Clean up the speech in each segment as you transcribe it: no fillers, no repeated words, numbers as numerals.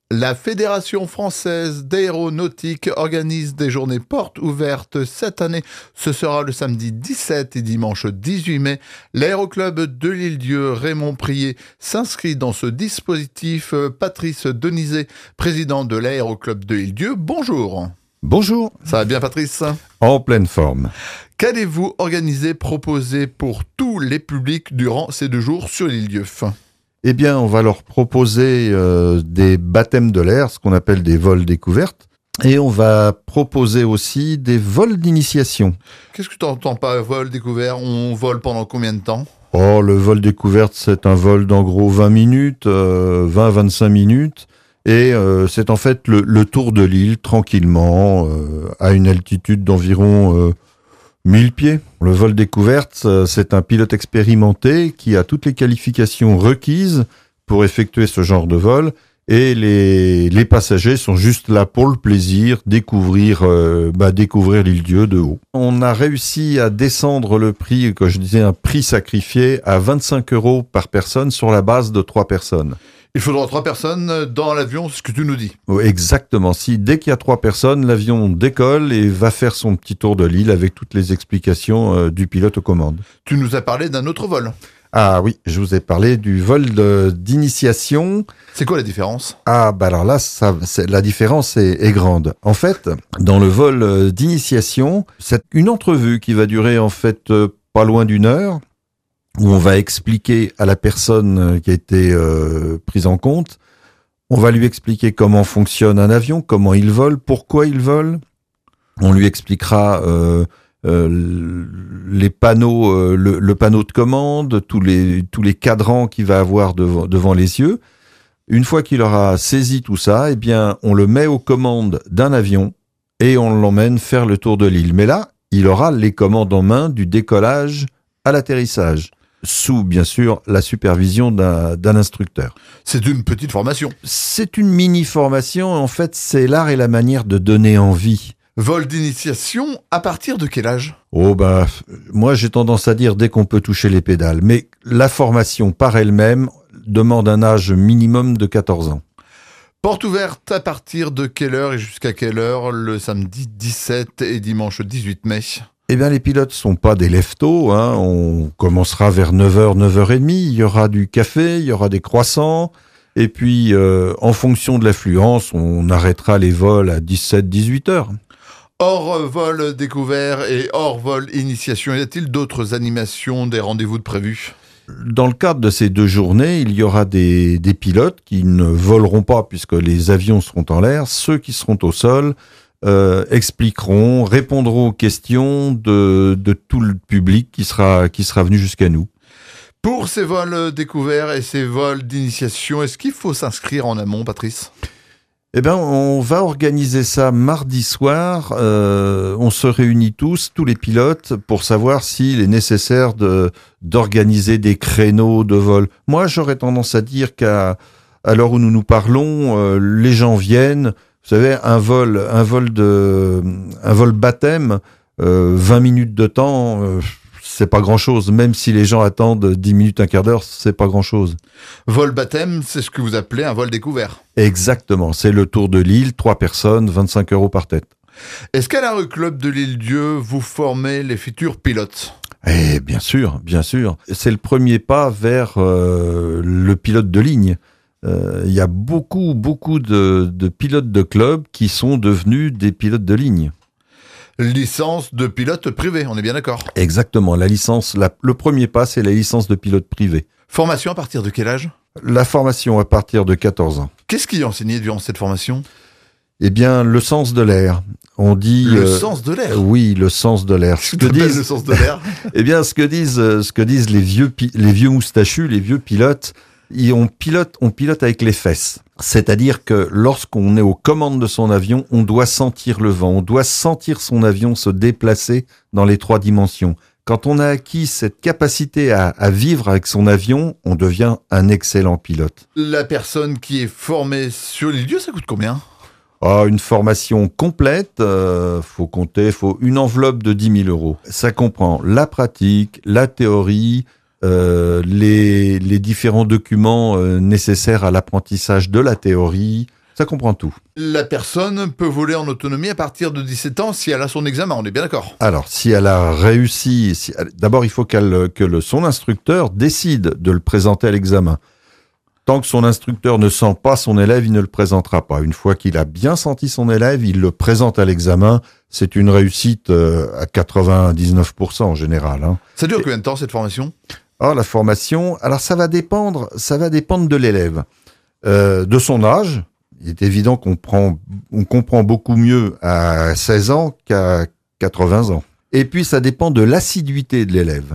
La Fédération française d'aéronautique organise des journées portes ouvertes cette année. Ce sera le samedi 17 et dimanche 18 mai. L'aéroclub de l'Île-Dieu, Raymond Prier, s'inscrit dans ce dispositif. Patrice Denizet, président de l'aéroclub de l'Île-Dieu, bonjour. Bonjour. Ça va bien, Patrice ? En pleine forme. Qu'allez-vous organiser, proposer pour tous les publics durant ces 2 jours sur l'Île-Dieu ? Eh bien, on va leur proposer des baptêmes de l'air, ce qu'on appelle des vols découvertes. Et on va proposer aussi des vols d'initiation. Qu'est-ce que tu entends par vol découvert ? On vole pendant combien de temps ? Oh, le vol découverte, c'est un vol d'en gros 20 minutes, 20-25 minutes. Et c'est en fait le tour de l'île, tranquillement, à une altitude d'environ 1000 pieds. Le vol découverte, c'est un pilote expérimenté qui a toutes les qualifications requises pour effectuer ce genre de vol. Et les passagers sont juste là pour le plaisir, découvrir l'Île-Dieu de haut. On a réussi à descendre le prix, comme je disais, un prix sacrifié à 25 € par personne sur la base de 3 personnes. Il faudra 3 personnes dans l'avion, c'est ce que tu nous dis. Oui, exactement. Dès qu'il y a 3 personnes, l'avion décolle et va faire son petit tour de l'île avec toutes les explications du pilote aux commandes. Tu nous as parlé d'un autre vol. Ah oui, je vous ai parlé du vol d'initiation. C'est quoi la différence ? Alors là, la différence est grande. En fait, dans le vol d'initiation, c'est une entrevue qui va durer en fait pas loin d'1 heure, où on va expliquer à la personne qui a été prise en compte, on va lui expliquer comment fonctionne un avion, comment il vole, pourquoi il vole. On lui expliquera les panneaux, le panneau de commande, tous les cadrans qu'il va avoir devant les yeux. Une fois qu'il aura saisi tout ça, eh bien, on le met aux commandes d'un avion et on l'emmène faire le tour de l'île. Mais là, il aura les commandes en main du décollage à l'atterrissage, sous, bien sûr, la supervision d'un instructeur. C'est une petite formation. C'est une mini-formation. En fait, c'est l'art et la manière de donner envie. Vol d'initiation, à partir de quel âge ? Moi, j'ai tendance à dire dès qu'on peut toucher les pédales. Mais la formation par elle-même demande un âge minimum de 14 ans. Porte ouverte à partir de quelle heure et jusqu'à quelle heure le samedi 17 et dimanche 18 mai ? Eh bien, les pilotes sont pas des lève-tôt, hein. On commencera vers 9h, 9h30. Il y aura du café, il y aura des croissants. Et puis, en fonction de l'affluence, on arrêtera les vols à 17, 18h. Hors vol découvert et hors vol initiation, y a-t-il d'autres animations, des rendez-vous de prévus ? Dans le cadre de ces 2 journées, il y aura des pilotes qui ne voleront pas puisque les avions seront en l'air. Ceux qui seront au sol expliqueront, répondront aux questions de tout le public qui sera venu jusqu'à nous. Pour ces vols découverts et ces vols d'initiation, est-ce qu'il faut s'inscrire en amont, Patrice ? Eh bien, on va organiser ça mardi soir. On se réunit tous les pilotes, pour savoir s'il est nécessaire d'organiser des créneaux de vol. Moi, j'aurais tendance à dire qu'à l'heure où nous parlons, les gens viennent. Vous savez, un vol baptême, 20 minutes de temps, c'est pas grand-chose. Même si les gens attendent 10 minutes, un quart d'heure, c'est pas grand-chose. Vol baptême, c'est ce que vous appelez un vol découvert. Exactement, c'est le tour de l'île, 3 personnes, 25 € par tête. Est-ce qu'à l'aéroclub de l'Île-Dieu, vous formez les futurs pilotes ? Eh bien sûr. C'est le premier pas vers le pilote de ligne. Il y a beaucoup de pilotes de club qui sont devenus des pilotes de ligne. Licence de pilote privé, on est bien d'accord ? Exactement, la licence, le premier pas, c'est la licence de pilote privé. Formation à partir de quel âge ? La formation à partir de 14 ans. Qu'est-ce qui est enseigné durant cette formation ? Eh bien, le sens de l'air. On dit le sens de l'air. Oui, le sens de l'air. Ce que disent le sens de l'air. Eh bien, ce que disent les vieux moustachus, les vieux pilotes, on pilote avec les fesses. C'est-à-dire que lorsqu'on est aux commandes de son avion, on doit sentir le vent, on doit sentir son avion se déplacer dans les 3 dimensions. Quand on a acquis cette capacité à vivre avec son avion, on devient un excellent pilote. La personne qui est formée sur l'Île-Dieu, ça coûte combien ? Une formation complète, faut une enveloppe de 10 000 €. Ça comprend la pratique, la théorie, les différents documents nécessaires à l'apprentissage de la théorie. Ça comprend tout. La personne peut voler en autonomie à partir de 17 ans si elle a son examen, on est bien d'accord? Alors, si elle a réussi, d'abord il faut son instructeur décide de le présenter à l'examen. Tant que son instructeur ne sent pas son élève, il ne le présentera pas. Une fois qu'il a bien senti son élève, il le présente à l'examen. C'est une réussite à 99% en général. Hein. Ça dure combien de temps cette formation? La formation, alors ça va dépendre de l'élève, de son âge. Il est évident qu'on comprend beaucoup mieux à 16 ans qu'à 80 ans. Et puis, ça dépend de l'assiduité de l'élève.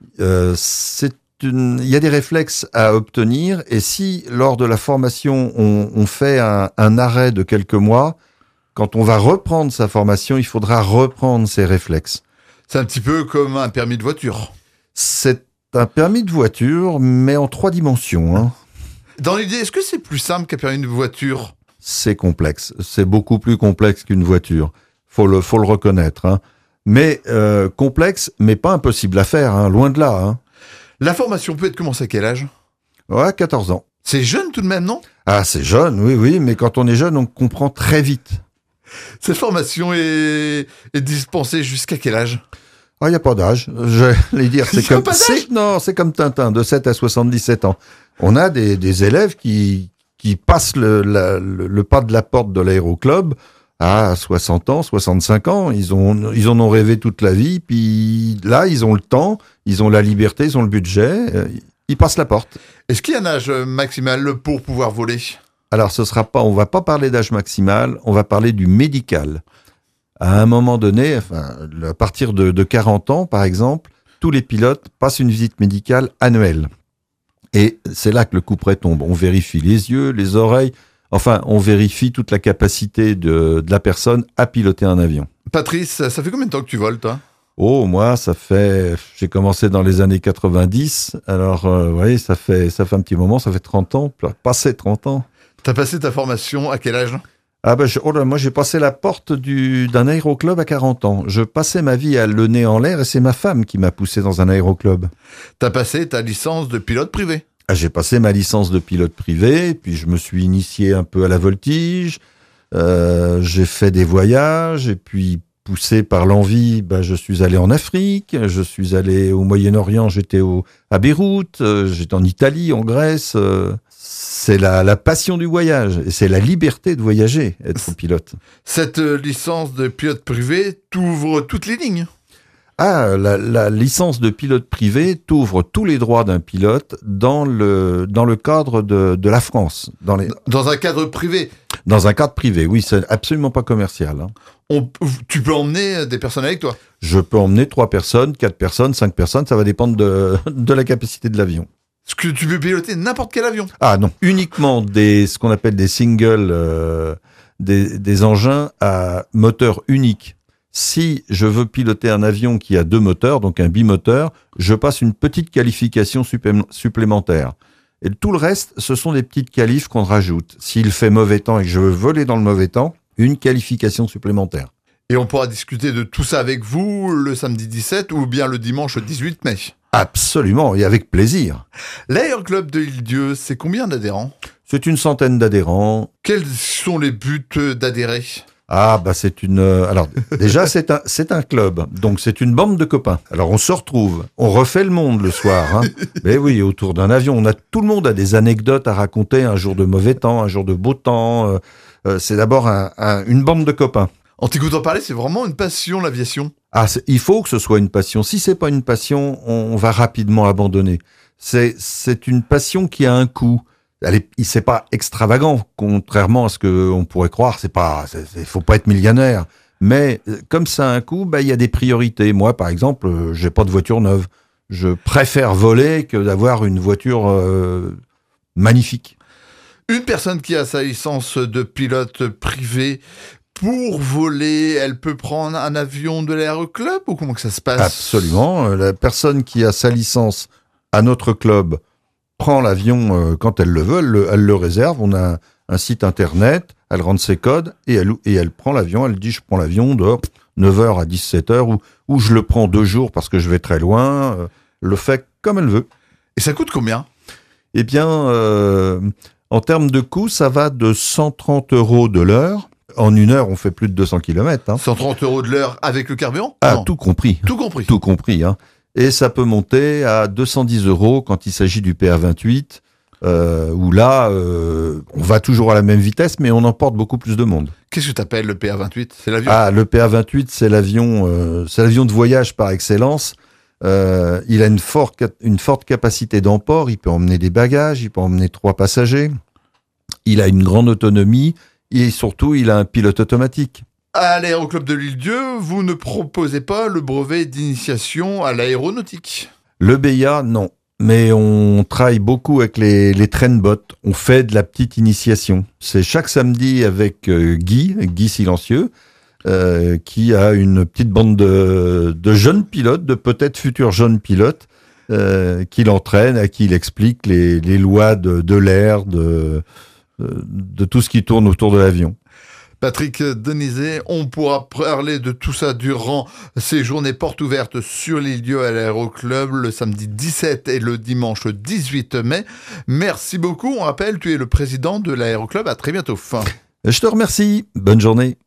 Il y a des réflexes à obtenir, et si, lors de la formation, on fait un arrêt de quelques mois, quand on va reprendre sa formation, il faudra reprendre ses réflexes. C'est un petit peu comme un permis de voiture. C'est un permis de voiture, mais en 3 dimensions, hein. Dans l'idée, est-ce que c'est plus simple qu'un permis de voiture? C'est complexe. C'est beaucoup plus complexe qu'une voiture. Faut le reconnaître, hein. Mais complexe, mais pas impossible à faire, hein. Loin de là, hein. La formation peut être commencée à quel âge? 14 ans. C'est jeune tout de même, non? Ah, c'est jeune, oui, mais quand on est jeune, on comprend très vite. Cette formation est dispensée jusqu'à quel âge? Il n'y a pas d'âge. J'allais dire, c'est comme Tintin, de 7 à 77 ans. On a des élèves qui passent le pas de la porte de l'aéroclub à 60 ans, 65 ans. Ils en ont rêvé toute la vie, puis là, ils ont le temps, ils ont la liberté, ils ont le budget, ils passent la porte. Est-ce qu'il y a un âge maximal pour pouvoir voler? Alors, on va pas parler d'âge maximal, on va parler du médical. À un moment donné, à partir de 40 ans, par exemple, tous les pilotes passent une visite médicale annuelle. Et c'est là que le couperet tombe. On vérifie les yeux, les oreilles, on vérifie toute la capacité de la personne à piloter un avion. Patrice, ça fait combien de temps que tu voles, toi? Moi, j'ai commencé dans les années 90. Alors, ça fait un petit moment, ça fait 30 ans, passé 30 ans. T'as passé ta formation à quel âge? Moi, j'ai passé la porte d'un aéroclub à 40 ans. Je passais ma vie à le nez en l'air et c'est ma femme qui m'a poussé dans un aéroclub. T'as passé ta licence de pilote privé? J'ai passé ma licence de pilote privé, puis je me suis initié un peu à la voltige. J'ai fait des voyages et puis poussé par l'envie, je suis allé en Afrique, je suis allé au Moyen-Orient, j'étais à Beyrouth, j'étais en Italie, en Grèce. C'est la passion du voyage et c'est la liberté de voyager, être pilote. Cette licence de pilote privé t'ouvre toutes les lignes? La licence de pilote privé t'ouvre tous les droits d'un pilote dans le cadre de la France. Dans un cadre privé? Dans un cadre privé, oui, c'est absolument pas commercial. Hein. Tu peux emmener des personnes avec toi? Je peux emmener 3 personnes, 4 personnes, 5 personnes, ça va dépendre de la capacité de l'avion. Est-ce que tu peux piloter n'importe quel avion? Non, uniquement ce qu'on appelle des singles, des engins à moteur unique. Si je veux piloter un avion qui a 2 moteurs, donc un bimoteur, je passe une petite qualification supplémentaire. Et tout le reste, ce sont des petites qualifs qu'on rajoute. S'il fait mauvais temps et que je veux voler dans le mauvais temps, une qualification supplémentaire. Et on pourra discuter de tout ça avec vous le samedi 17 ou bien le dimanche 18 mai. Absolument, et avec plaisir. L'aéroclub de l'Île-Dieu, c'est combien d'adhérents? C'est une centaine d'adhérents. Quels sont les buts d'adhérer? Alors déjà c'est un club, donc c'est une bande de copains. Alors on se retrouve, on refait le monde le soir, hein. Mais oui, autour d'un avion, tout le monde a des anecdotes à raconter, un jour de mauvais temps, un jour de beau temps. C'est d'abord une bande de copains. En t'écoutant parler, c'est vraiment une passion, l'aviation. Il faut que ce soit une passion. Si c'est pas une passion, on va rapidement abandonner. C'est une passion qui a un coût. C'est pas extravagant, contrairement à ce qu'on pourrait croire. Faut pas être millionnaire. Mais comme ça a un coût, il y a des priorités. Moi, par exemple, j'ai pas de voiture neuve. Je préfère voler que d'avoir une voiture magnifique. Une personne qui a sa licence de pilote privé, pour voler, elle peut prendre un avion de l'aéroclub ou comment que ça se passe? Absolument. La personne qui a sa licence à notre club prend l'avion quand elle le veut, elle le réserve. On a un site internet, elle rentre ses codes et elle prend l'avion. Elle dit je prends l'avion de 9h à 17h ou je le prends 2 jours parce que je vais très loin. Le fait comme elle veut. Et ça coûte combien? Eh bien, En termes de coût, ça va de 130 € de l'heure. En une heure, on fait plus de 200 km. 130 € de l'heure avec le carburant? Ah, Non. tout compris. Tout compris. Tout compris. Et ça peut monter à 210 € quand il s'agit du PA28, où là, on va toujours à la même vitesse, mais on emporte beaucoup plus de monde. Qu'est-ce que tu appelles le PA28? C'est l'avion? Ah, le PA28, c'est l'avion de voyage par excellence. Il a une forte capacité d'emport. Il peut emmener des bagages, il peut emmener 3 passagers. Il a une grande autonomie et surtout, il a un pilote automatique. À l'Aéroclub de l'Île-Dieu, vous ne proposez pas le brevet d'initiation à l'aéronautique? Le BIA, non. Mais on travaille beaucoup avec les trainbots. On fait de la petite initiation. C'est chaque samedi avec Guy Silencieux, qui a une petite bande de jeunes pilotes, de peut-être futurs jeunes pilotes, qui l'entraînent, à qui il explique les lois de l'air, de tout ce qui tourne autour de l'avion. Patrick Denizet, on pourra parler de tout ça durant ces journées portes ouvertes sur l'Île-Dieu à l'Aéroclub le samedi 17 et le dimanche 18 mai. Merci beaucoup. On rappelle, tu es le président de l'Aéroclub. À très bientôt. Je te remercie. Bonne journée.